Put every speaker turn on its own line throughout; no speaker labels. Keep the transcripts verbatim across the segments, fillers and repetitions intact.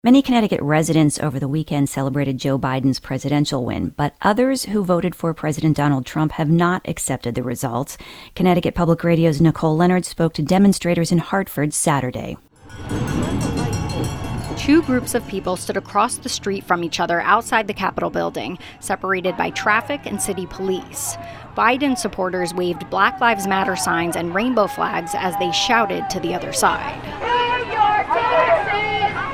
Many Connecticut residents over the weekend celebrated Joe Biden's presidential win, but others who voted for President Donald Trump have not accepted the results. Connecticut Public Radio's Nicole Leonard spoke to demonstrators in Hartford Saturday.
Two groups of people stood across the street from each other outside the Capitol building, separated by traffic and city police. Biden supporters waved Black Lives Matter signs and rainbow flags as they shouted to the other side.
Pay your taxes!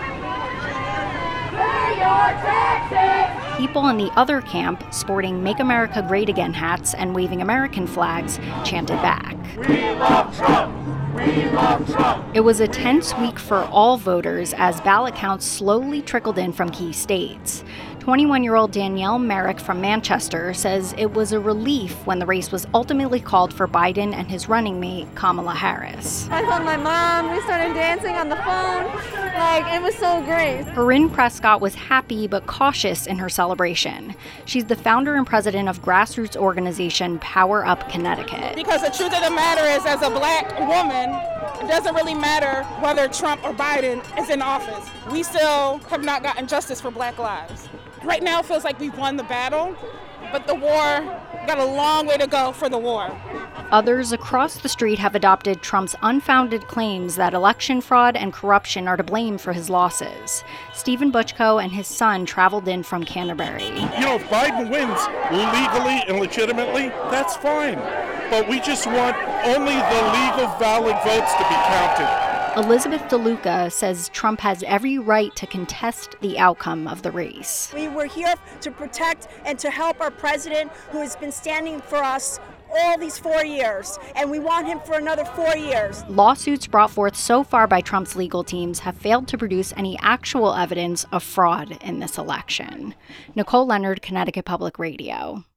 Pay your taxes!
People in the other camp, sporting Make America Great Again hats and waving American flags, chanted back.
We love Trump! We love Trump!
It was a tense week for all voters as ballot counts slowly trickled in from key states. twenty-one-year-old Danielle Merrick from Manchester says it was a relief when the race was ultimately called for Biden and his running mate, Kamala Harris.
I called my mom, we started dancing on the phone, like, it was so great.
Corinne Prescott was happy but cautious in her celebration. She's the founder and president of grassroots organization Power Up Connecticut.
Because the truth of the matter is, as a black woman, it doesn't really matter whether Trump or Biden is in office. We still have not gotten justice for black lives. Right now it feels like we've won the battle, but the war got a long way to go for the war.
Others across the street have adopted Trump's unfounded claims that election fraud and corruption are to blame for his losses. Stephen Butchko and his son traveled in from Canterbury.
You know, if Biden wins legally and legitimately, that's fine. But we just want only the legal, valid votes to be counted.
Elizabeth DeLuca says Trump has every right to contest the outcome of the race.
We were here to protect and to help our president, who has been standing for us all these four years, and we want him for another four years.
Lawsuits brought forth so far by Trump's legal teams have failed to produce any actual evidence of fraud in this election. Nicole Leonard, Connecticut Public Radio.